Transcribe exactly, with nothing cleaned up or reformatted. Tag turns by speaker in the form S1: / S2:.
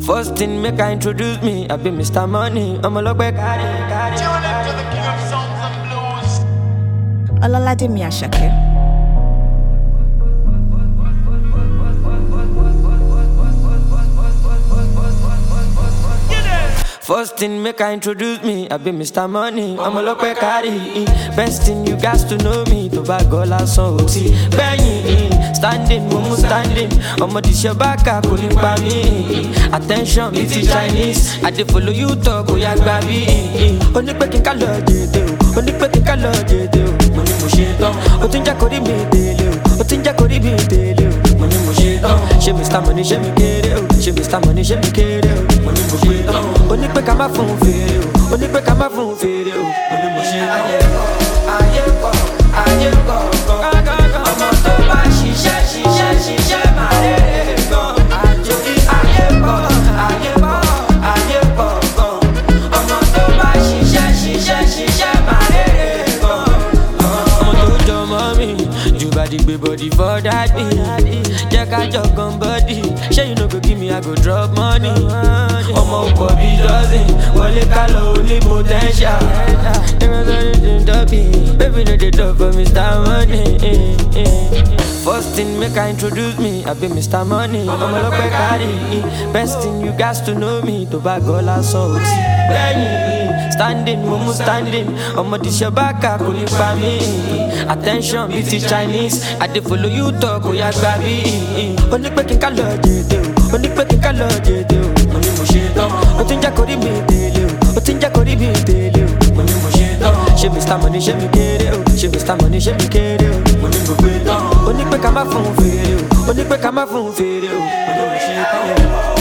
S1: First thing make I introduce me, I be Mister Money. I'm a look back at it.
S2: Tune into the king of songs and blues.
S3: Olalademi Asake.
S1: First thing make I introduce me, I be Mister Money. I'm a look back at it. Best thing you guys to know me, to buy gola so see. Benny, standing, mumu standing. I'm a dish your back, I couldn't buy me. Attention, it's Chinese. I did follow you talk, oh yeah, baby. Only pecking color, only pecking color, money mushito. Otinja kori me tell you, Otinja kori me tell you, money mushito. She Mister Money, she me get it, she Mister Money, she me get it, money mushito. Only pé ká má fún fèrè o, only pé ká má fún fèrè o, only mo ṣe ayé kọ́, ayé kọ́, ayé kọ́ kọ́. Ọmọ tó bá ṣiṣẹ́ ṣiṣẹ́ ṣiṣẹ́ máa rere gan. Àjòyí ayé kọ́, ayé kọ́, ayé kọ́ kọ́. Ọmọ tó bá ṣiṣẹ́ ṣiṣẹ́ ṣiṣẹ́ máa rere gan. Ọmọ tó jọ mọ́ mi, jù bá di gbé body for daddy. Jẹ́ ká jọ gan body, ṣé you no go give me I go drop money. Ọmọ ọkọ̀ bí dozen, wọlé ká lọ only potential. Never done it in Dobby, baby no dey talk for Mister Money. First thing make I introduce me, I be Mister Money. Ọmọ ọlọ́pẹ́ kárí, best thing you guys to know me, tó bá gọ́lá sọ òtí. Bẹ́ẹ̀ni, standing, mumu standing, ọmọ dìṣẹ́ bákà kò ní pa mí. Attention bí ti Chinese, I dey follow you talk, kò yá gbà bí. Ó ní pé kí n ká lọ jèdè o, ó ní pé kí n ká lọ jèdè o. Mo ní mo ṣe tán, ó ti ń jẹ́ kórí mi délé o, ó ti ń jẹ́ kórí mi délé o. Mo ní mo ṣe tán, ṣé Mister Money ṣé mi kéré o, ṣé Mister Money ṣé mi kéré o. Mo ní mo gbé tán, ó ní pé ká má fún fèrè o, ó ní pé ká má fún fèrè o. Mo ní mo ṣe tán.